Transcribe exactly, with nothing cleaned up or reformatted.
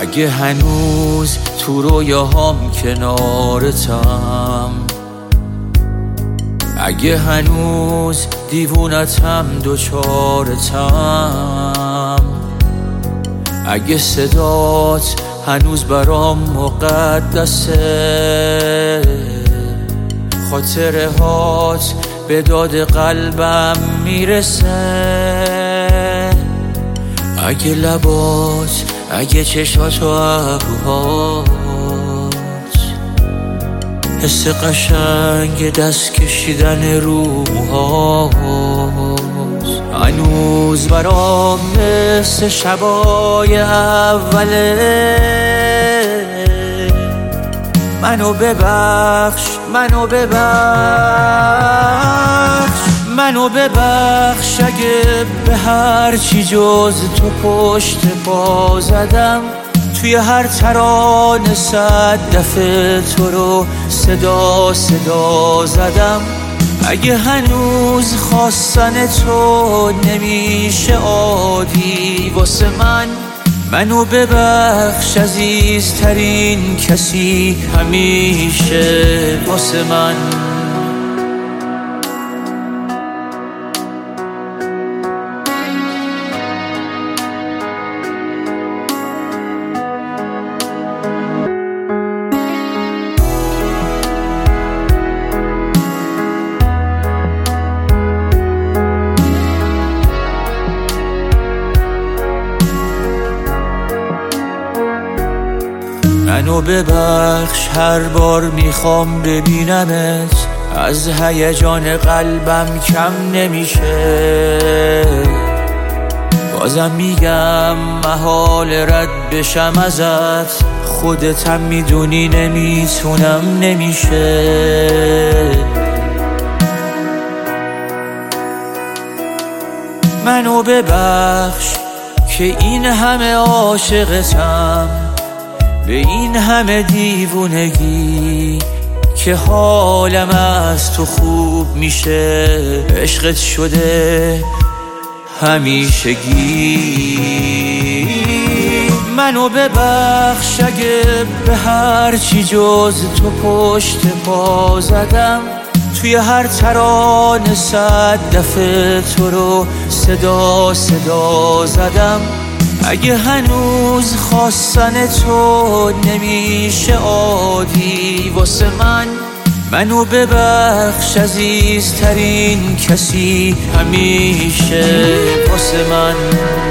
اگه هنوز تو رویاهام کنارتم، اگه هنوز دیوونتم دوچارتم، اگه صدات هنوز برام مقدسه، خاطره هات به داد قلبم میرسه، اگه لبات، اگه چشات و ابروهات، حس قشنگ دست کشیدن روحات هنوز برام مثل شبای اوله. منو ببخش، منو ببخش، منو ببخش اگه به هر چی جز تو پشت پا زدم، توی هر ترانه صد دفعه تو رو صدا صدا زدم، اگه هنوز خواستن تو نمیشه عادی واسه من، منو ببخش عزیزترین کسی همیشه واسه من. منو ببخش هر بار میخوام ببینمت، از هیجان قلبم کم نمیشه، بازم میگم محال رد بشم ازت، خودتم میدونی نمیتونم نمیشه. منو ببخش که این همه عاشقتم، به این همه دیوونگی که حالم از تو خوب میشه، عشقت شده همیشگی. منو ببخش اگه به هر چی جز تو پشت پا زدم، توی هر ترانه صد دفعه تو رو صدا صدا زدم، اگه هنوز خواستن تو نمیشه عادی واسه من، منو ببخش عزیزترین کسی همیشه واسه من.